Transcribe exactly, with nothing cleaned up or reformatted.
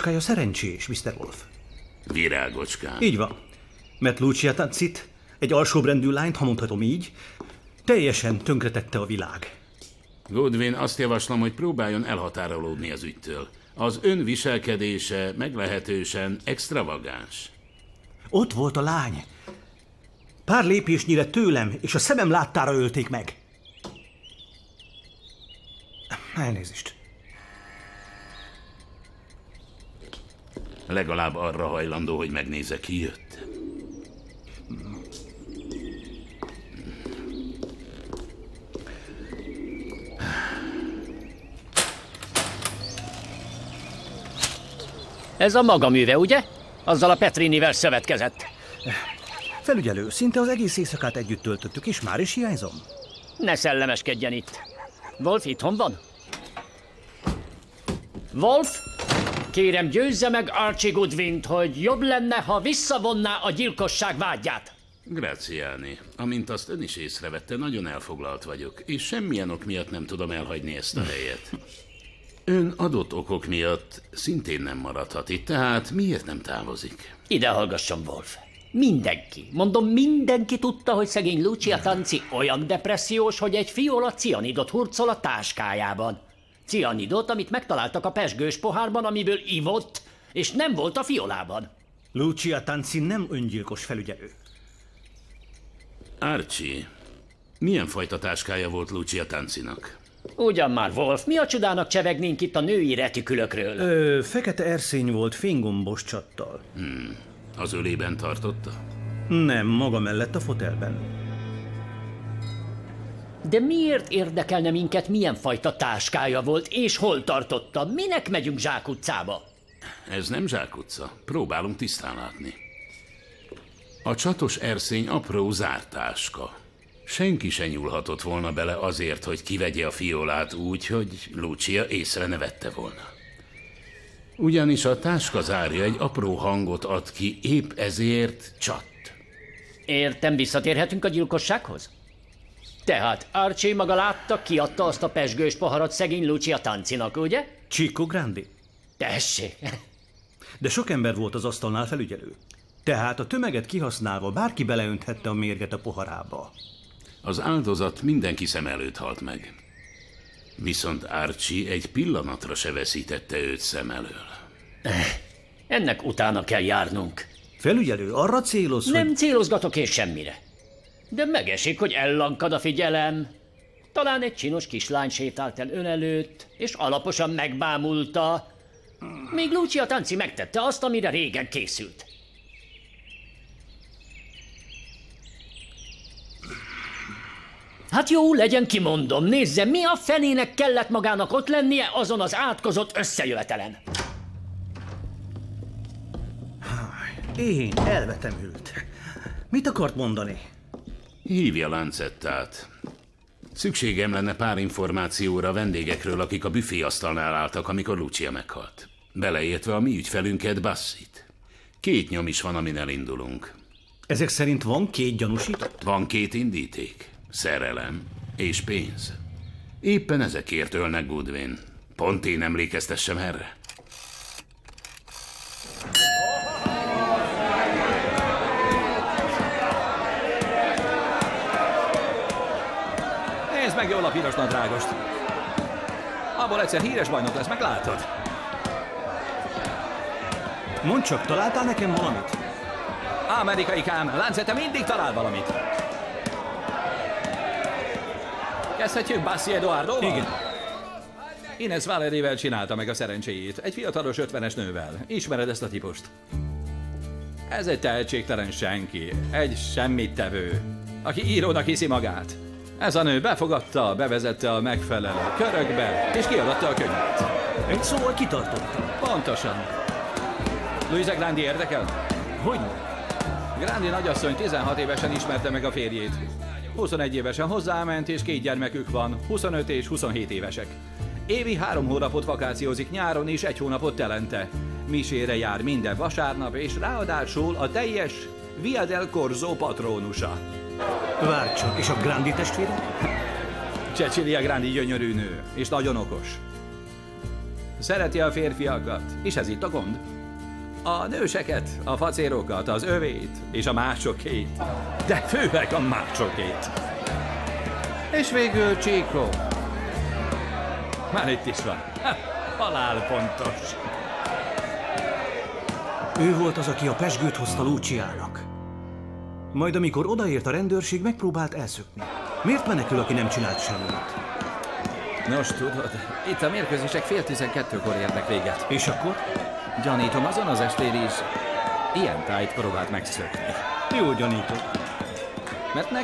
virágocskája szerencsés, miszter Wolf. Virágocskám? Így van. Mert Lucia Tancit, egy alsóbrendű lányt, ha mondhatom így, teljesen tönkretette a világ. Goodwin, azt javaslom, hogy próbáljon elhatárolódni az ügytől. Az ön viselkedése meglehetősen extravagáns. Ott volt a lány. Pár lépésnyire tőlem, és a szemem láttára ölték meg. Elnézést. Legalább arra hajlandó, hogy megnézze, ki jött. Ez a maga műve, ugye? Azzal a Petrinivel szövetkezett. Felügyelő, szinte az egész éjszakát együtt töltöttük, és már is hiányzom. Ne szellemeskedjen itt. Wolf itthon van? Wolf, kérem győzze meg Archie Goodwint, hogy jobb lenne, ha visszavonná a gyilkosság vádját. Graziani, amint azt ön is észrevette, nagyon elfoglalt vagyok, és semmilyen ok miatt nem tudom elhagyni ezt a helyet. Ön adott okok miatt szintén nem maradhat itt, tehát miért nem távozik? Ide hallgasson, Wolf. Mindenki, mondom, mindenki tudta, hogy szegény Lucia Tanci olyan depressziós, hogy egy fiola cianidot hurcol a táskájában. Cianidot, amit megtaláltak a pezsgős pohárban, amiből ivott, és nem volt a fiolában. Lucia Tanci nem öngyilkos, felügyelő. Archie, milyen fajta táskája volt Lucia Tancinak? Ugyan már, Wolf, mi a csodának csevegnénk itt a női retikülökről? Ö, fekete erszény volt fénygombos csattal. Hmm. Az ölében tartotta? Nem, maga mellett a fotelben. De miért érdekelne minket, milyen fajta táskája volt, és hol tartotta? Minek megyünk zsákutcába? Ez nem zsákutca. Próbálunk tisztán látni. A csatos erszény apró zártáska. Senki se nyúlhatott volna bele azért, hogy kivegye a fiolát úgy, hogy Lucia észre ne vette volna. Ugyanis a táska zárja egy apró hangot ad ki, épp ezért csatt. Értem, visszatérhetünk a gyilkossághoz? Tehát Archie maga látta, kiadta azt a pezsgős poharat szegény Lucia Tancinak, ugye? Chico Grandi. Tessék. De sok ember volt az asztalnál, felügyelő. Tehát a tömeget kihasználva bárki beleönthette a mérget a poharába. Az áldozat mindenki szem előtt halt meg. Viszont Archie egy pillanatra se veszítette őt szem elől. Ennek utána kell járnunk. Felügyelő, arra céloz, Nem hogy... célozgatok én semmire. De megesik, hogy ellankad a figyelem. Talán egy csinos kislány sétált el ön előtt, és alaposan megbámulta. Még Lucia Tanci megtette azt, amire régen készült. Hát jó, legyen, kimondom. Nézze, mi a felének kellett magának ott lennie azon az átkozott összejövetelen. Én elvetemült. Mit akart mondani? Hívja Lancettát. Szükségem lenne pár információra a vendégekről, akik a büféasztalnál álltak, amikor Lucia meghalt. Beleértve a mi ügyfelünket, Bassit. Két nyom is van, amin elindulunk. Ezek szerint van két gyanúsított? Van két indíték. Szerelem és pénz. Éppen ezekért ölnek, Goodwin. Pont én emlékeztessem erre. Nézd meg jól a piros nadrágost. Abból egyszer híres bajnok lesz, meglátod. Mondd csak, találtál nekem valamit? Amerikaikám, Lancette mindig talál valamit. Kezdhetjük Bassi Eduardoval? Igen. Ines Valerivel csinálta meg a szerencséjét. Egy fiatalos ötvenes nővel. Ismered ezt a típust? Ez egy tehetségtelen senki. Egy semmittevő, aki írónak hiszi magát. Ez a nő befogadta, bevezette a megfelelő körökbe, és kiadatta a könyvet. Egy szóval kitartotta. Pontosan. Luisa Grandi érdekel? Hogyne? Grandi nagyasszony tizenhat évesen ismerte meg a férjét. huszonegy évesen hozzáment, és két gyermekük van, huszonöt és huszonhét évesek. Évi három hónapot vakációzik nyáron, és egy hónapot telente. Misére jár minden vasárnap, és ráadásul a teljes Via del Corso patrónusa. Várj csak, és a Grandi testvére? Cecilia Grandi gyönyörű nő, és nagyon okos. Szereti a férfiakat, és ez itt a gond. A nőseket, a facérokat, az övét és a másokét. De főleg a másokét. És végül Chico. Már itt is van. Ha, halálpontos. Ő volt az, aki a pezsgőt hozta Luciának. Majd amikor odaért a rendőrség, megpróbált elszökni. Miért menekül, aki nem csinált semmit? Nos, tudod, itt a mérkőzések fél tizenkettőkor érnek véget. És akkor? Gyanítom, azon az estén is ilyen tájt próbált megszökni. Jó gyanított. Mert